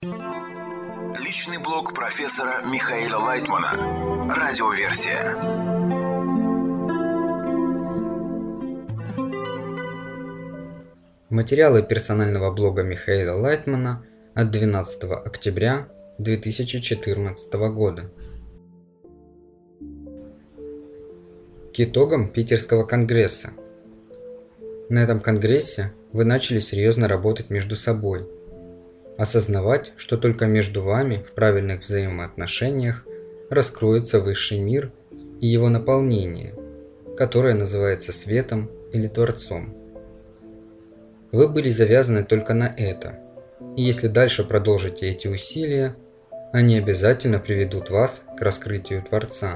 Личный блог профессора Михаила Лайтмана. Радиоверсия. Материалы персонального блога Михаила Лайтмана от 12 октября 2014 года. К итогам Питерского конгресса. На этом конгрессе вы начали серьезно работать между собой. Осознавать, что только между вами в правильных взаимоотношениях раскроется высший мир и его наполнение, которое называется светом или Творцом. Вы были завязаны только на это, и если дальше продолжите эти усилия, они обязательно приведут вас к раскрытию Творца.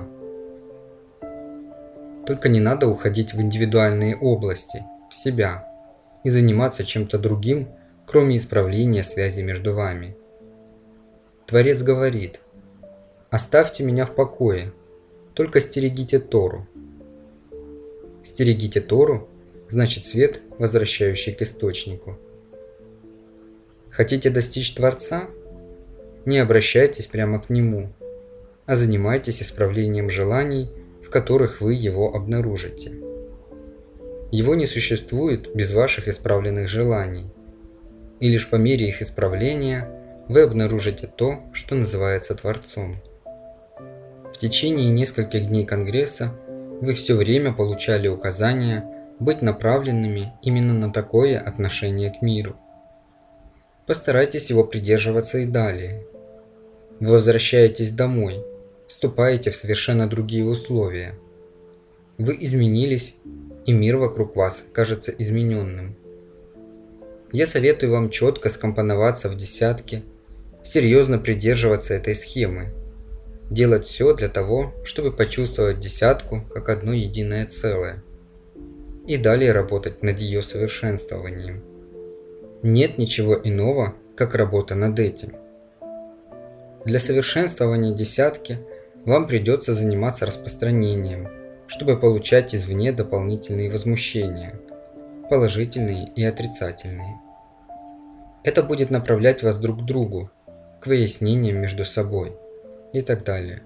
Только не надо уходить в индивидуальные области, в себя, и заниматься чем-то другим, кроме исправления связи между вами. Творец говорит: «Оставьте меня в покое, только стерегите Тору». Стерегите Тору значит свет, возвращающий к источнику. Хотите достичь Творца? Не обращайтесь прямо к Нему, а занимайтесь исправлением желаний, в которых вы Его обнаружите. Его не существует без ваших исправленных желаний, и лишь по мере их исправления вы обнаружите то, что называется Творцом. В течение нескольких дней Конгресса вы все время получали указания быть направленными именно на такое отношение к миру. Постарайтесь его придерживаться и далее. Вы возвращаетесь домой, вступаете в совершенно другие условия. Вы изменились, и мир вокруг вас кажется измененным. Я советую вам четко скомпоноваться в десятке, серьезно придерживаться этой схемы, делать все для того, чтобы почувствовать десятку как одно единое целое, и далее работать над ее совершенствованием. Нет ничего иного, как работа над этим. Для совершенствования десятки вам придется заниматься распространением, чтобы получать извне дополнительные возмущения, положительные и отрицательные. Это будет направлять вас друг к другу, к выяснениям между собой и так далее.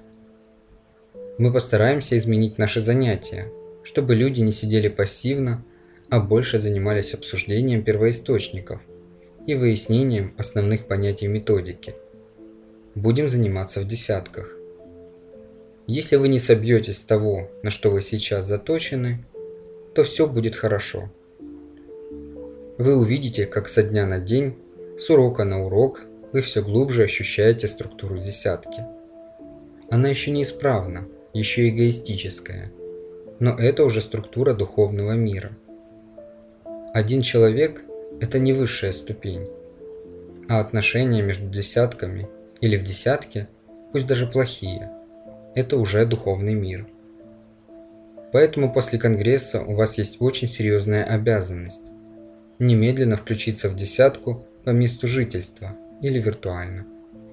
Мы постараемся изменить наши занятия, чтобы люди не сидели пассивно, а больше занимались обсуждением первоисточников и выяснением основных понятий методики. Будем заниматься в десятках. Если вы не собьетесь с того, на что вы сейчас заточены, то все будет хорошо. Вы увидите, как со дня на день, с урока на урок, вы все глубже ощущаете структуру десятки. Она еще не исправна, еще эгоистическая, но это уже структура духовного мира. Один человек – это не высшая ступень, а отношения между десятками или в десятке, пусть даже плохие, это уже духовный мир. Поэтому после Конгресса у вас есть очень серьезная обязанность немедленно включиться в десятку по месту жительства или виртуально.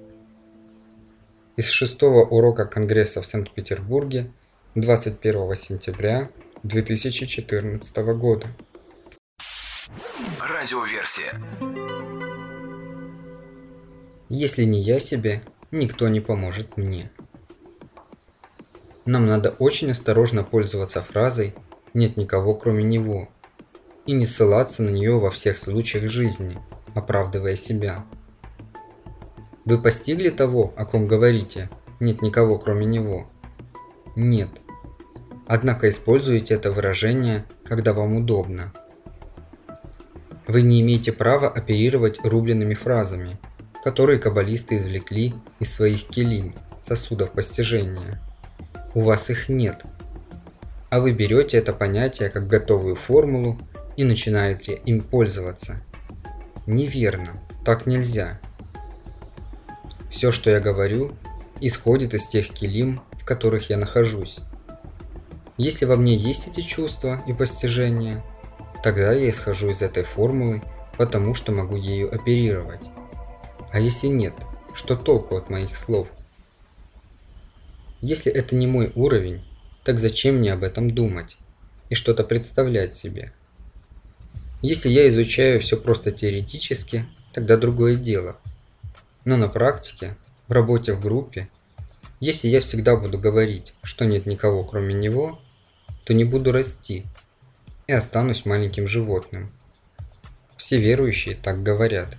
Из 6-го урока Конгресса в Санкт-Петербурге 21 сентября 2014 года. Радиоверсия. Если не я себе, никто не поможет мне. Нам надо очень осторожно пользоваться фразой «нет никого, кроме него» и не ссылаться на нее во всех случаях жизни, оправдывая себя. Вы постигли того, о ком говорите «нет никого, кроме него»? Нет. Однако используйте это выражение, когда вам удобно. Вы не имеете права оперировать рубленными фразами, которые каббалисты извлекли из своих келим, сосудов постижения. У вас их нет. А вы берете это понятие как готовую формулу и начинаете им пользоваться. Неверно, так нельзя. Все, что я говорю, исходит из тех келим, в которых я нахожусь. Если во мне есть эти чувства и постижения, тогда я исхожу из этой формулы, потому что могу ею оперировать. А если нет, что толку от моих слов? Если это не мой уровень, так зачем мне об этом думать и что-то представлять себе? Если я изучаю все просто теоретически, тогда другое дело. Но на практике, в работе в группе, если я всегда буду говорить, что нет никого кроме него, то не буду расти и останусь маленьким животным. Все верующие так говорят.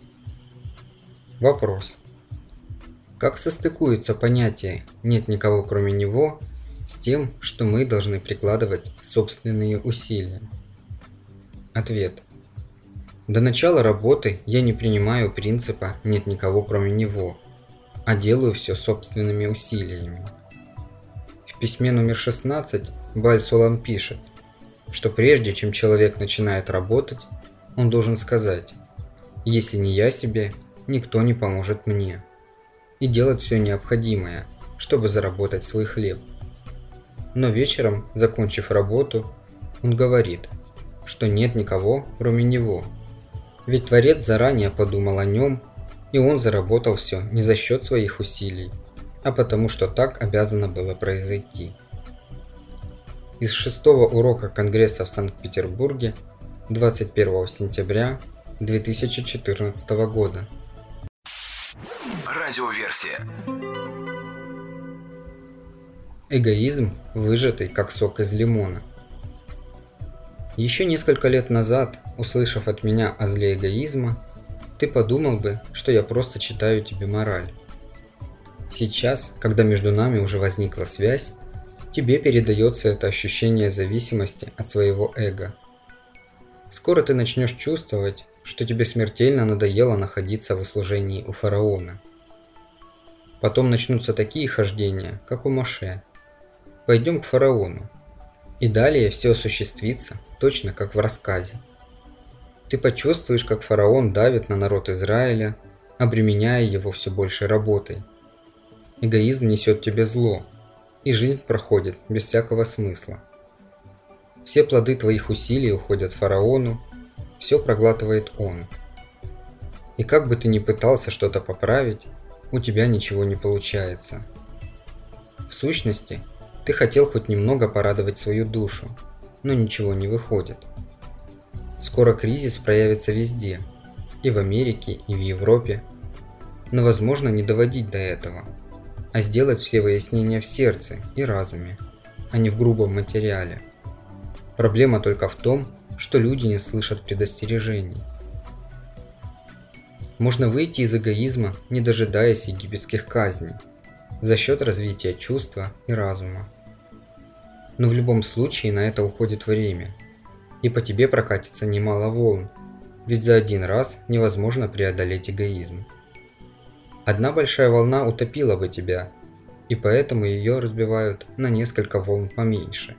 Вопрос. Как состыкуется понятие «нет никого кроме него» с тем, что мы должны прикладывать собственные усилия? Ответ. До начала работы я не принимаю принципа «нет никого кроме него», а делаю все собственными усилиями. В письме номер 16 Баль-Солам пишет, что прежде чем человек начинает работать, он должен сказать: «Если не я себе, никто не поможет мне», и делать все необходимое, чтобы заработать свой хлеб. Но вечером, закончив работу, он говорит, что нет никого, кроме него. Ведь Творец заранее подумал о нем, и он заработал все не за счет своих усилий, а потому что так обязано было произойти. Из 6-го урока Конгресса в Санкт-Петербурге 21 сентября 2014 года. Радиоверсия. Эгоизм, выжатый как сок из лимона. Еще несколько лет назад, услышав от меня о зле эгоизма, ты подумал бы, что я просто читаю тебе мораль. Сейчас, когда между нами уже возникла связь, тебе передается это ощущение зависимости от своего эго. Скоро ты начнешь чувствовать, что тебе смертельно надоело находиться в услужении у фараона. Потом начнутся такие хождения, как у Моше. Пойдем к фараону. И далее все осуществится, точно как в рассказе. Ты почувствуешь, как фараон давит на народ Израиля, обременяя его все большей работой. Эгоизм несет тебе зло, и жизнь проходит без всякого смысла. Все плоды твоих усилий уходят фараону, все проглатывает он. И как бы ты ни пытался что-то поправить, у тебя ничего не получается. В сущности, ты хотел хоть немного порадовать свою душу, но ничего не выходит. Скоро кризис проявится везде, и в Америке, и в Европе. Но возможно не доводить до этого, а сделать все выяснения в сердце и разуме, а не в грубом материале. Проблема только в том, что люди не слышат предостережений. Можно выйти из эгоизма, не дожидаясь египетских казней, за счет развития чувства и разума. Но в любом случае на это уходит время, и по тебе прокатится немало волн, ведь за один раз невозможно преодолеть эгоизм. Одна большая волна утопила бы тебя, и поэтому ее разбивают на несколько волн поменьше.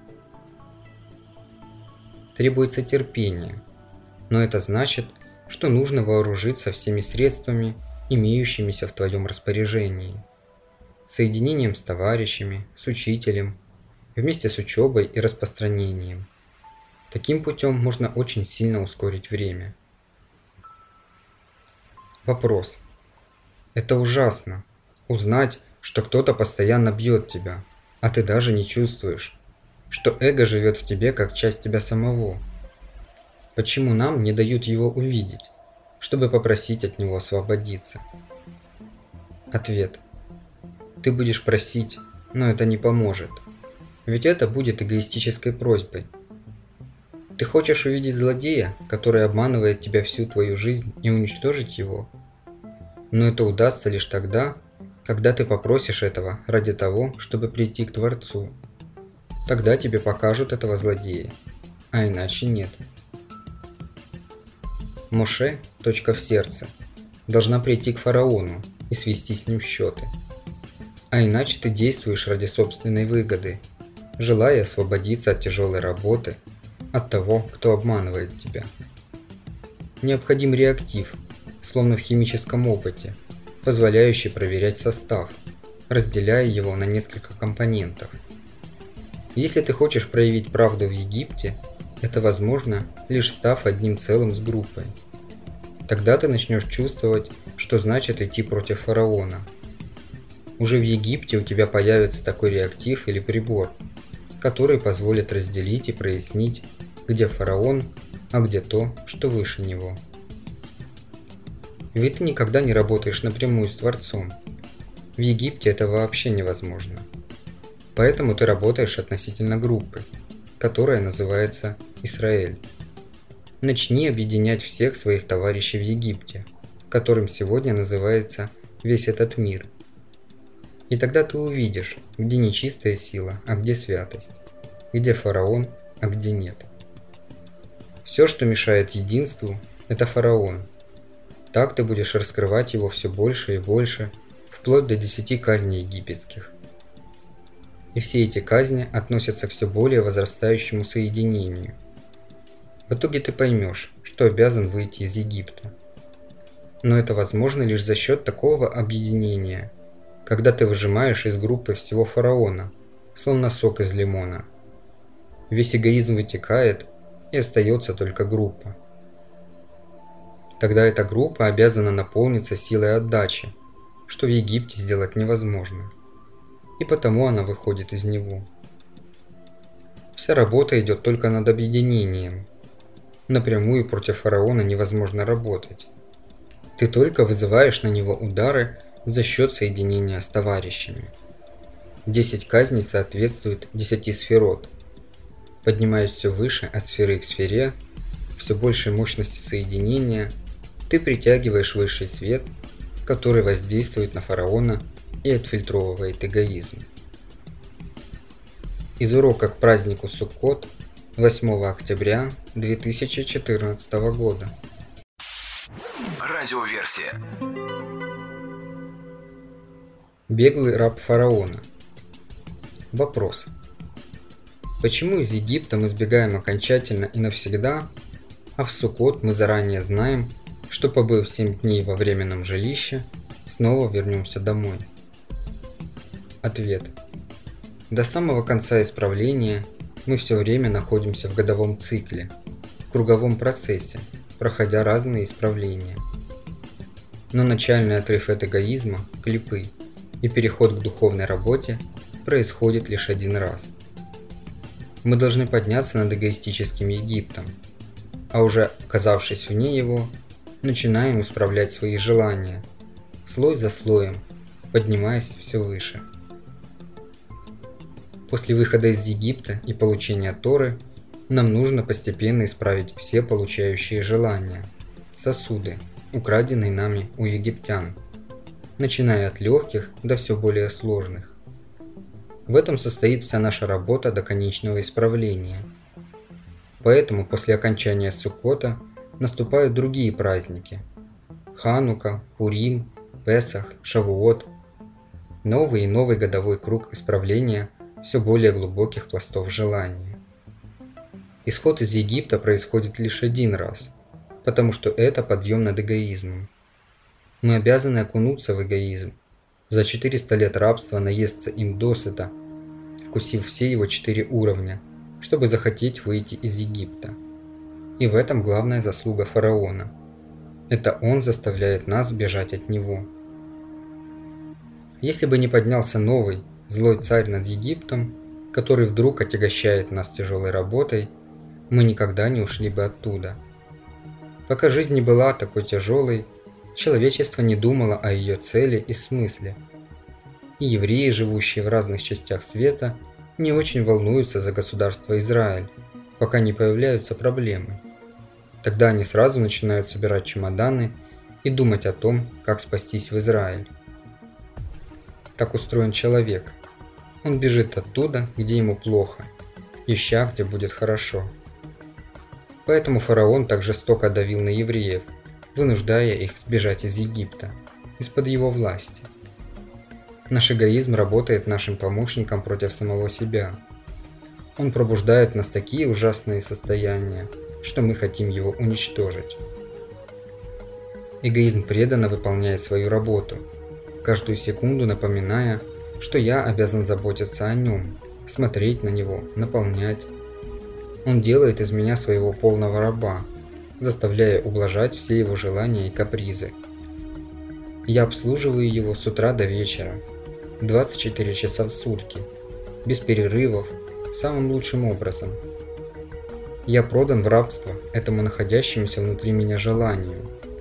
Требуется терпение, но это значит, что нужно вооружиться всеми средствами, имеющимися в твоем распоряжении. Соединением с товарищами, с учителем, вместе с учебой и распространением. Таким путем можно очень сильно ускорить время. Вопрос. Это ужасно. Узнать, что кто-то постоянно бьет тебя, а ты даже не чувствуешь, что эго живет в тебе как часть тебя самого. Почему нам не дают его увидеть, чтобы попросить от него освободиться? Ответ. Ты будешь просить, но это не поможет. Ведь это будет эгоистической просьбой. Ты хочешь увидеть злодея, который обманывает тебя всю твою жизнь, и уничтожить его? Но это удастся лишь тогда, когда ты попросишь этого ради того, чтобы прийти к Творцу. Тогда тебе покажут этого злодея, а иначе нет. Моше, точка в сердце, должна прийти к фараону и свести с ним счеты. А иначе ты действуешь ради собственной выгоды, желая освободиться от тяжелой работы, от того, кто обманывает тебя. Необходим реактив, словно в химическом опыте, позволяющий проверять состав, разделяя его на несколько компонентов. Если ты хочешь проявить правду в Египте, это возможно, лишь став одним целым с группой. Тогда ты начнешь чувствовать, что значит идти против фараона. Уже в Египте у тебя появится такой реактив или прибор, который позволит разделить и прояснить, где фараон, а где то, что выше него. Ведь ты никогда не работаешь напрямую с Творцом. В Египте это вообще невозможно. Поэтому ты работаешь относительно группы, которая называется Израиль. Начни объединять всех своих товарищей в Египте, которым сегодня называется весь этот мир. И тогда ты увидишь, где нечистая сила, а где святость, где фараон, а где нет. Все, что мешает единству, это фараон. Так ты будешь раскрывать его все больше и больше, вплоть до 10 казней египетских. И все эти казни относятся к все более возрастающему соединению. В итоге ты поймешь, что обязан выйти из Египта. Но это возможно лишь за счет такого объединения, когда ты выжимаешь из группы всего фараона, словно сок из лимона. Весь эгоизм вытекает, и остается только группа. Тогда эта группа обязана наполниться силой отдачи, что в Египте сделать невозможно. И потому она выходит из него. Вся работа идет только над объединением. Напрямую против фараона невозможно работать. Ты только вызываешь на него удары за счет соединения с товарищами. 10 казней соответствуют 10 сферот. Поднимаясь все выше от сферы к сфере, все большей мощности соединения, ты притягиваешь высший свет, который воздействует на фараона и отфильтровывает эгоизм. Из урока к празднику Суккот 8 октября 2014 года. Радиоверсия. Беглый раб фараона. Вопрос. Почему из Египта мы сбегаем окончательно и навсегда, а в Суккот мы заранее знаем, что, побыв 7 дней во временном жилище, снова вернемся домой? Ответ. До самого конца исправления мы все время находимся в годовом цикле, в круговом процессе, проходя разные исправления. Но начальный отрыв от эгоизма, клипы, и переход к духовной работе происходит лишь один раз. Мы должны подняться над эгоистическим Египтом, а уже оказавшись вне его, начинаем исправлять свои желания, слой за слоем, поднимаясь все выше. После выхода из Египта и получения Торы нам нужно постепенно исправить все получающие желания, сосуды, украденные нами у египтян, начиная от легких до все более сложных. В этом состоит вся наша работа до конечного исправления. Поэтому после окончания Суккота наступают другие праздники – Ханука, Пурим, Песах, Шавуот. Новый и новый годовой круг исправления все более глубоких пластов желания. Исход из Египта происходит лишь один раз, потому что это подъем над эгоизмом. Мы обязаны окунуться в эгоизм, за 400 лет рабства наесться им досыта, вкусив все его 4 уровня, чтобы захотеть выйти из Египта. И в этом главная заслуга фараона. Это он заставляет нас бежать от него. Если бы не поднялся новый, злой царь над Египтом, который вдруг отягощает нас тяжелой работой, мы никогда не ушли бы оттуда. Пока жизнь не была такой тяжелой, человечество не думало о ее цели и смысле. И евреи, живущие в разных частях света, не очень волнуются за государство Израиль, пока не появляются проблемы. Тогда они сразу начинают собирать чемоданы и думать о том, как спастись в Израиль. Так устроен человек. Он бежит оттуда, где ему плохо, ища, где будет хорошо. Поэтому фараон так жестоко давил на евреев, вынуждая их сбежать из Египта, из-под его власти. Наш эгоизм работает нашим помощником против самого себя. Он пробуждает в нас такие ужасные состояния, что мы хотим его уничтожить. Эгоизм преданно выполняет свою работу, каждую секунду напоминая, что я обязан заботиться о нем, смотреть на него, наполнять. Он делает из меня своего полного раба, заставляя ублажать все его желания и капризы. Я обслуживаю его с утра до вечера, 24 часа в сутки, без перерывов, самым лучшим образом. Я продан в рабство этому находящемуся внутри меня желанию,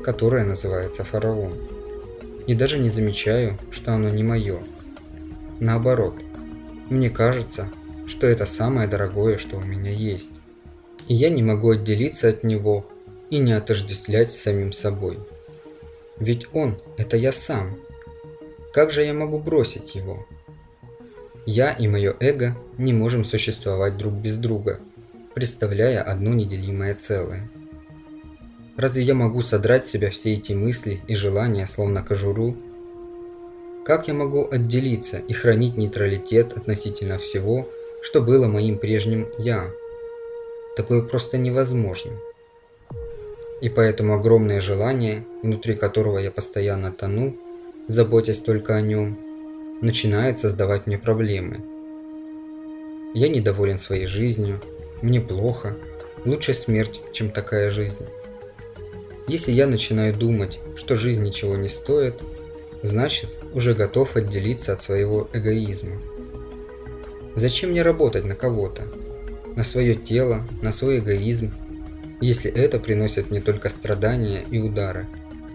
которое называется фараон. И даже не замечаю, что оно не мое. Наоборот, мне кажется, что это самое дорогое, что у меня есть. И я не могу отделиться от него и не отождествлять с самим собой. Ведь он – это я сам. Как же я могу бросить его? Я и мое эго не можем существовать друг без друга, представляя одно неделимое целое. Разве я могу содрать с себя все эти мысли и желания, словно кожуру? Как я могу отделиться и хранить нейтралитет относительно всего, что было моим прежним «я»? Такое просто невозможно. И поэтому огромное желание, внутри которого я постоянно тону, заботясь только о нем, начинает создавать мне проблемы. Я недоволен своей жизнью, мне плохо, лучше смерть, чем такая жизнь. Если я начинаю думать, что жизнь ничего не стоит, значит, уже готов отделиться от своего эгоизма. Зачем мне работать на кого-то? На свое тело, на свой эгоизм, если это приносит мне только страдания и удары?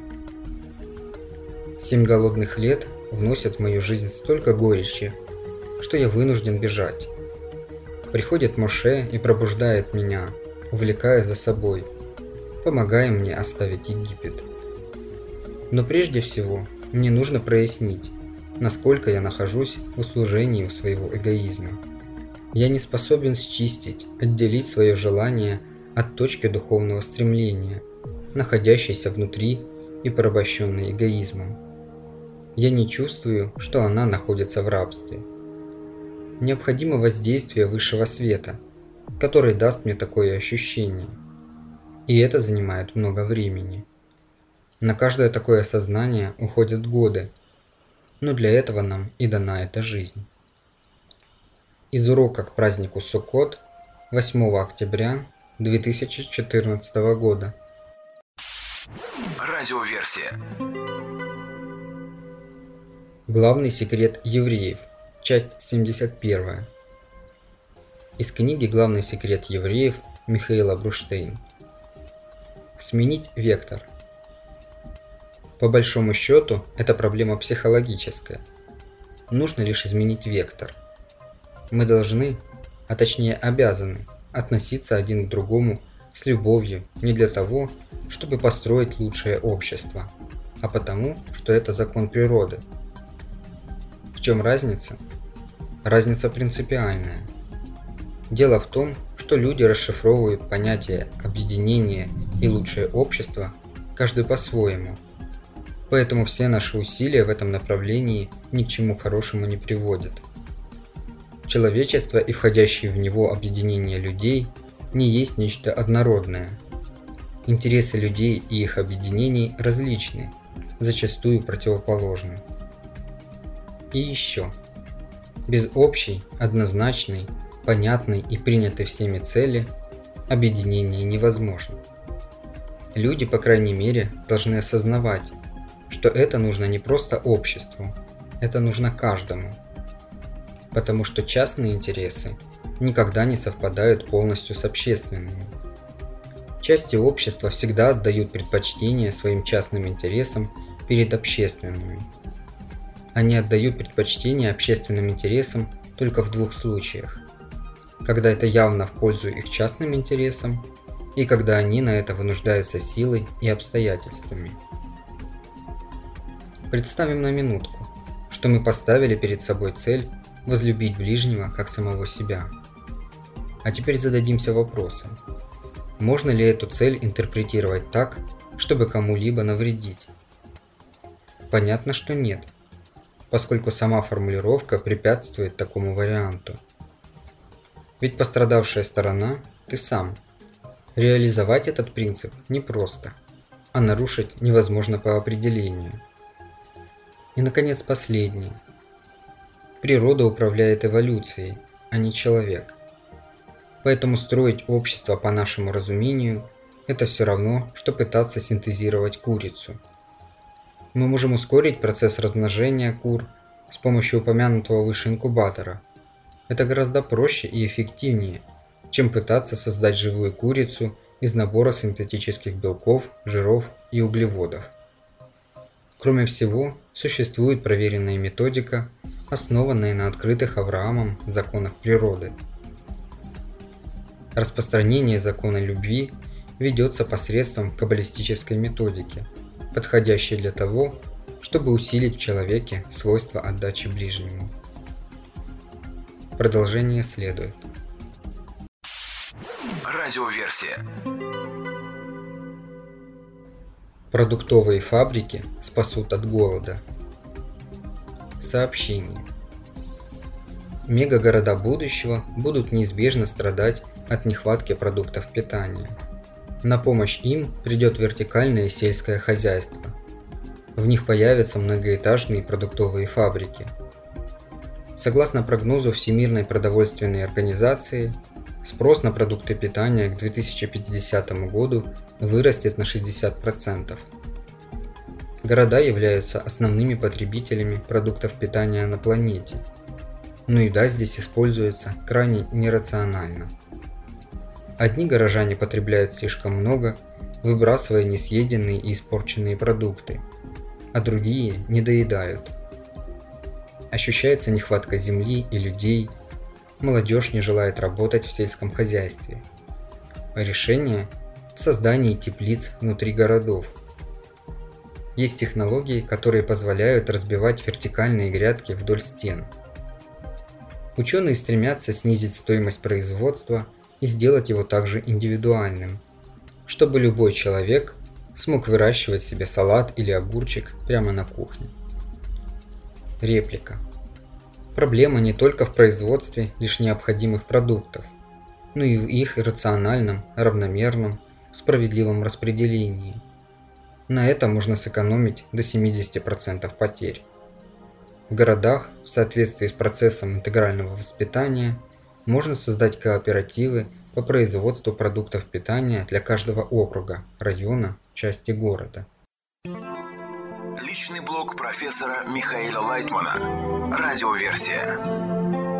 7 голодных лет вносят в мою жизнь столько горечи, что я вынужден бежать. Приходит Моше и пробуждает меня, увлекая за собой, помогая мне оставить Египет. Но прежде всего, мне нужно прояснить, насколько я нахожусь в услужении своего эгоизма. Я не способен счистить, отделить свое желание от точки духовного стремления, находящейся внутри и порабощенной эгоизмом. Я не чувствую, что она находится в рабстве. Необходимо воздействие высшего света, который даст мне такое ощущение. И это занимает много времени. На каждое такое осознание уходят годы, но для этого нам и дана эта жизнь. Из урока к празднику Суккот 8 октября 2014 года. Радиоверсия. Главный секрет евреев. Часть 71. Из книги «Главный секрет евреев» Михаила Бруштейн. Сменить вектор. По большому счету, это проблема психологическая. Нужно лишь изменить вектор. Мы должны, а точнее обязаны, относиться один к другому с любовью не для того, чтобы построить лучшее общество, а потому, что это закон природы. В чем разница? Разница принципиальная. Дело в том, что люди расшифровывают понятие объединения и лучшее общество каждый по-своему. Поэтому все наши усилия в этом направлении ни к чему хорошему не приводят. Человечество и входящие в него объединения людей не есть нечто однородное. Интересы людей и их объединений различны, зачастую противоположны. И еще. Без общей, однозначной, понятной и принятой всеми цели объединение невозможно. Люди, по крайней мере, должны осознавать, что это нужно не просто обществу, это нужно каждому. Потому что частные интересы никогда не совпадают полностью с общественными. Части общества всегда отдают предпочтение своим частным интересам перед общественными. Они отдают предпочтение общественным интересам только в двух случаях: когда это явно в пользу их частным интересам, и когда они на это вынуждаются силой и обстоятельствами. Представим на минутку, что мы поставили перед собой цель возлюбить ближнего как самого себя. А теперь зададимся вопросом: можно ли эту цель интерпретировать так, чтобы кому-либо навредить? Понятно, что нет, поскольку сама формулировка препятствует такому варианту. Ведь пострадавшая сторона – ты сам. Реализовать этот принцип непросто, а нарушить невозможно по определению. И, наконец, последнее. Природа управляет эволюцией, а не человек. Поэтому строить общество по нашему разумению – это все равно, что пытаться синтезировать курицу. Мы можем ускорить процесс размножения кур с помощью упомянутого выше инкубатора. Это гораздо проще и эффективнее, чем пытаться создать живую курицу из набора синтетических белков, жиров и углеводов. Кроме всего, существует проверенная методика, основанная на открытых Авраамом законах природы. Распространение закона любви ведется посредством каббалистической методики, подходящей для того, чтобы усилить в человеке свойство отдачи ближнему. Продолжение следует. Радиоверсия. Продуктовые фабрики спасут от голода. Сообщение. Мегагорода будущего будут неизбежно страдать от нехватки продуктов питания. На помощь им придет вертикальное сельское хозяйство. В них появятся многоэтажные продуктовые фабрики. Согласно прогнозу Всемирной продовольственной организации, спрос на продукты питания к 2050 году вырастет на 60%. Города являются основными потребителями продуктов питания на планете, но еда здесь используется крайне нерационально. Одни горожане потребляют слишком много, выбрасывая несъеденные и испорченные продукты, а другие недоедают. Ощущается нехватка земли и людей, молодежь не желает работать в сельском хозяйстве. Решение в создании теплиц внутри городов. Есть технологии, которые позволяют разбивать вертикальные грядки вдоль стен. Ученые стремятся снизить стоимость производства и сделать его также индивидуальным, чтобы любой человек смог выращивать себе салат или огурчик прямо на кухне. Реплика. Проблема не только в производстве лишь необходимых продуктов, но и в их рациональном, равномерном, справедливом распределении. На этом можно сэкономить до 70% потерь. В городах, в соответствии с процессом интегрального воспитания, можно создать кооперативы по производству продуктов питания для каждого округа, района, части города. Личный блог профессора Михаила Лайтмана. Радиоверсия.